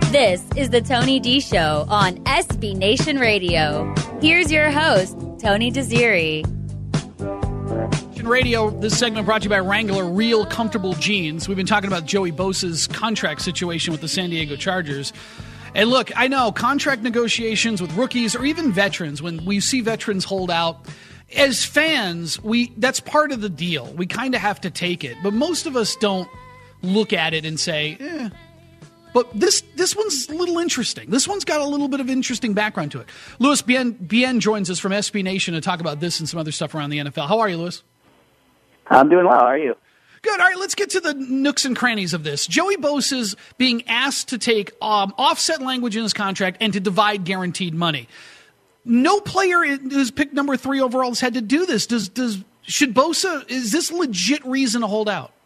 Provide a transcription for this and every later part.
This is the Tony D Show on SB Nation Radio. Here's your host, Tony Desiri. Radio, this segment brought to you by Wrangler Real Comfortable Jeans. We've been talking about Joey Bosa's contract situation with the San Diego Chargers. And look, I know contract negotiations with rookies or even veterans, when we see veterans hold out, as fans, that's part of the deal. We kind of have to take it. But most of us don't look at it and say, eh. But this one's a little interesting. This one's got a little bit of interesting background to it. Louis Bien joins us from SB Nation to talk about this and some other stuff around the NFL. How are you, Louis? I'm doing well. How are you? Good. All right, let's get to the nooks and crannies of this. Joey Bosa's being asked to take offset language in his contract and to divide guaranteed money. No player who's picked number 3 overall has had to do this. Should Bosa, is this legit reason to hold out?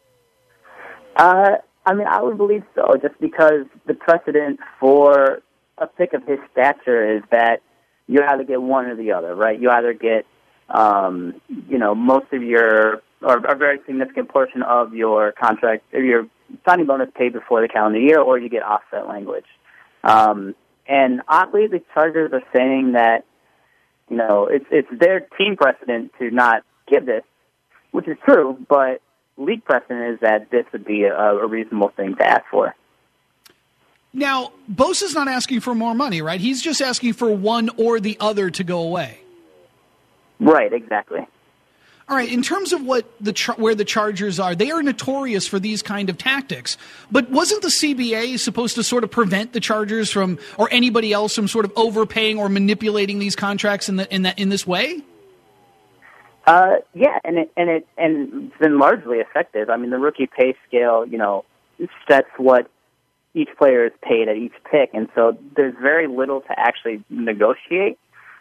I would believe so, just because the precedent for a pick of his stature is that you either get one or the other, right? You either get most of your, or a very significant portion of your contract, or your signing bonus paid before the calendar year, or you get offset language. And oddly, the Chargers are saying that, it's their team precedent to not give this, which is true, but league precedent is that this would be a reasonable thing to ask for. Now, Bosa's not asking for more money, right? He's just asking for one or the other to go away. Right, exactly. All right, in terms of where the Chargers are, they are notorious for these kind of tactics. But wasn't the CBA supposed to sort of prevent the Chargers from, or anybody else from, sort of overpaying or manipulating these contracts in this way? Yeah, and it's been largely effective. I mean, the rookie pay scale, sets what each player is paid at each pick, and so there's very little to actually negotiate.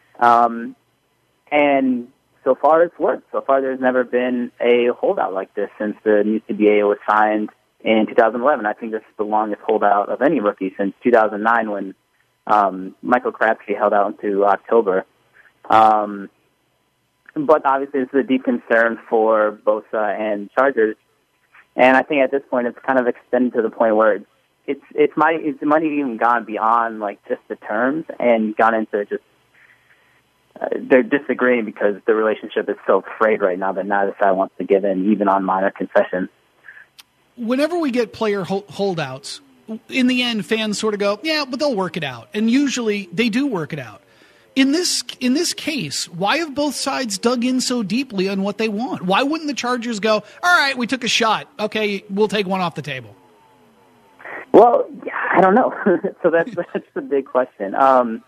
And so far it's worked. So far there's never been a holdout like this since the new CBA was signed in 2011. I think this is the longest holdout of any rookie since 2009 when Michael Crabtree held out into October. But obviously this is a deep concern for Bosa and Chargers. And I think at this point it's kind of extended to the point where it's money even gone beyond like just the terms and gone into just they're disagreeing because the relationship is so frayed right now that neither side wants to give in, even on minor concessions. Whenever we get player holdouts, in the end, fans sort of go, yeah, but they'll work it out. And usually they do work it out. In this case, why have both sides dug in so deeply on what they want? Why wouldn't the Chargers go, all right, we took a shot. Okay, we'll take one off the table? Well, I don't know. So that's the big question.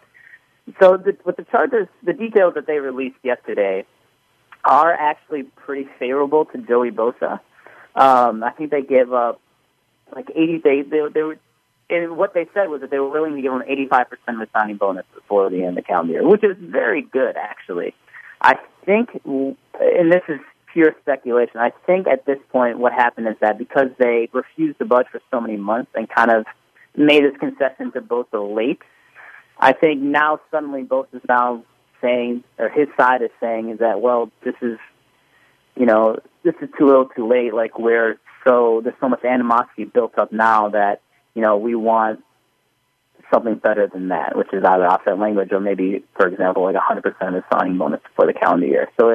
So with the Chargers, the details that they released yesterday are actually pretty favorable to Joey Bosa. I think they gave up like 80. They were, and what they said was that they were willing to give him 85% of the signing bonus before the end of the calendar year, which is very good, actually. I think, and this is pure speculation, I think at this point what happened is that because they refused to budge for so many months and kind of made this concession to Bosa late, I think now suddenly Bosa is now saying, or his side is saying, is that, well, this is too little too late. Like, there's so much animosity built up now that, we want something better than that, which is either offset language or maybe, for example, like 100% of the signing bonus for the calendar year. So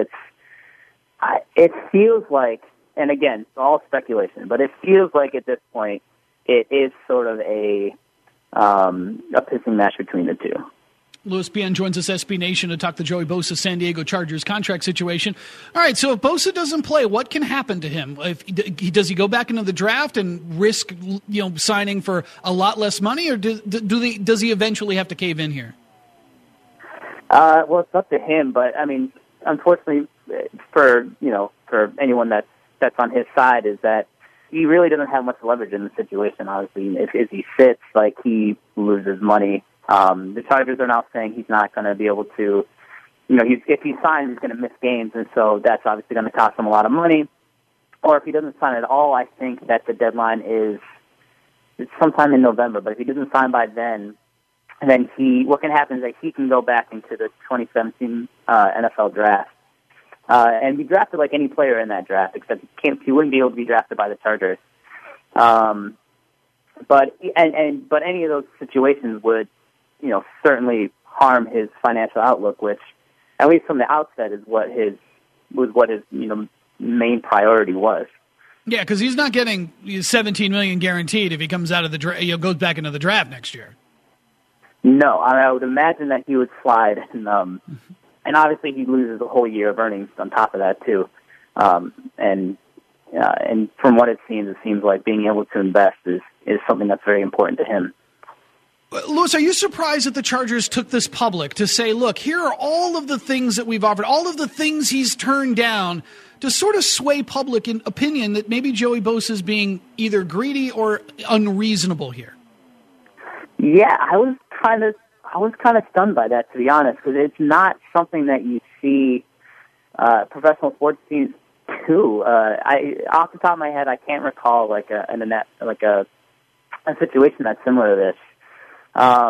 it feels like, and again, it's all speculation, but it feels like at this point it is sort of a pissing match between the two. Louis Bien joins us, SB Nation, to talk the Joey Bosa San Diego Chargers contract situation. All right, so if Bosa doesn't play, what can happen to him? Does he go back into the draft and risk, signing for a lot less money, or does he eventually have to cave in here? Well, it's up to him, but I mean, unfortunately, for anyone that's on his side, is that he really doesn't have much leverage in the situation. Obviously, if he sits, like, he loses money. The Chargers are now saying he's not going to be able to, if he signs, he's going to miss games, and so that's obviously going to cost him a lot of money. Or if he doesn't sign at all, I think that the deadline is sometime in November. But if he doesn't sign by then what can happen is that he can go back into the 2017 NFL draft and be drafted like any player in that draft, except he wouldn't be able to be drafted by the Chargers. But any of those situations would, certainly harm his financial outlook, which, at least from the outset, is what his main priority was. Yeah, because he's not getting $17 million guaranteed if he comes out of the goes back into the draft next year. No, I would imagine that he would slide, and obviously he loses a whole year of earnings on top of that too. And from what it seems like being able to invest is something that's very important to him. Louis, are you surprised that the Chargers took this public to say, look, here are all of the things that we've offered, all of the things he's turned down, to sort of sway public in opinion that maybe Joey Bosa is being either greedy or unreasonable here? Yeah, I was kind of stunned by that, to be honest, because it's not something that you see professional sports teams do. Off the top of my head, I can't recall a situation that's similar to this. I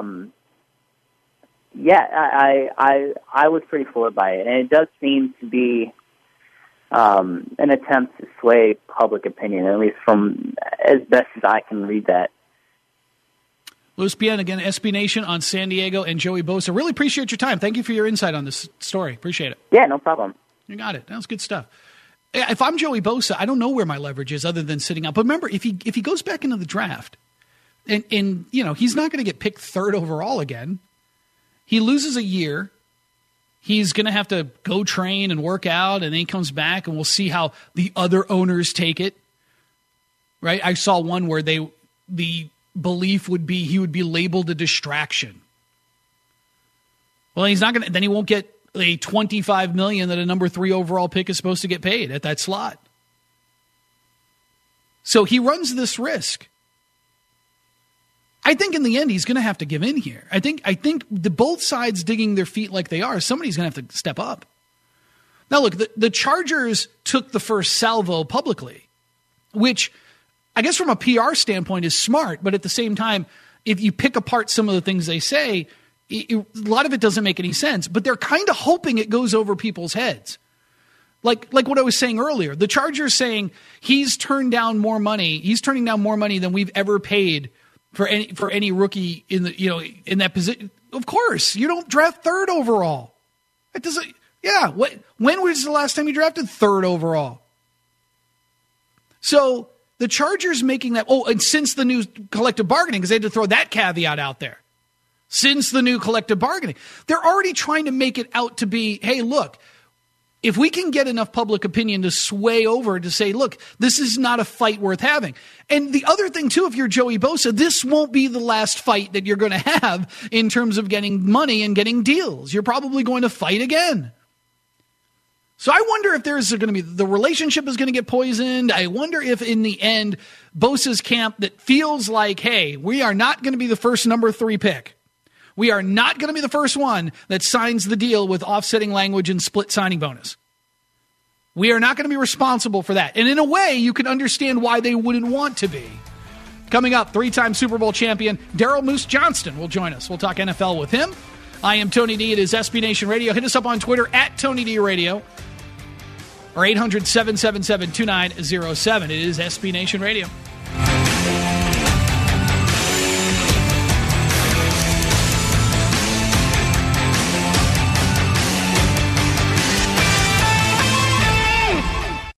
was pretty floored by it, and it does seem to be an attempt to sway public opinion, at least from as best as I can read that. Louis Bien, again, SB Nation on San Diego and Joey Bosa. Really appreciate your time. Thank you for your insight on this story. Appreciate it. Yeah, no problem. You got it. That was good stuff. If I'm Joey Bosa, I don't know where my leverage is other than sitting out. But remember, if he goes back into the draft, and he's not going to get picked third overall again. He loses a year. He's going to have to go train and work out, and then he comes back, and we'll see how the other owners take it. Right? I saw one where the belief would be he would be labeled a distraction. Well, he's not going to. Then he won't get a $25 million that a number 3 overall pick is supposed to get paid at that slot. So he runs this risk. I think in the end he's going to have to give in here. I think the both sides digging their feet like they are, somebody's going to have to step up. Now look, the Chargers took the first salvo publicly, which I guess from a PR standpoint is smart, but at the same time, if you pick apart some of the things they say, a lot of it doesn't make any sense, but they're kind of hoping it goes over people's heads. Like what I was saying earlier, the Chargers saying he's turning down more money than we've ever paid for any rookie in that position. Of course, you don't draft third overall. It doesn't. Yeah. When was the last time you drafted third overall? So the Chargers making that. Oh, and since the new collective bargaining, because they had to throw that caveat out there. Since the new collective bargaining, they're already trying to make it out to be, hey, look, if we can get enough public opinion to sway over to say, look, this is not a fight worth having. And the other thing, too, if you're Joey Bosa, this won't be the last fight that you're going to have in terms of getting money and getting deals. You're probably going to fight again. So I wonder if there's going to be the relationship is going to get poisoned. I wonder if in the end, Bosa's camp that feels like, hey, we are not going to be the first number 3 pick. We are not going to be the first one that signs the deal with offsetting language and split signing bonus. We are not going to be responsible for that. And in a way, you can understand why they wouldn't want to be. Coming up, 3-time Super Bowl champion Daryl Moose Johnston will join us. We'll talk NFL with him. I am Tony D. It is SB Nation Radio. Hit us up on Twitter at Tony D Radio or 800-777-2907. It is SB Nation Radio.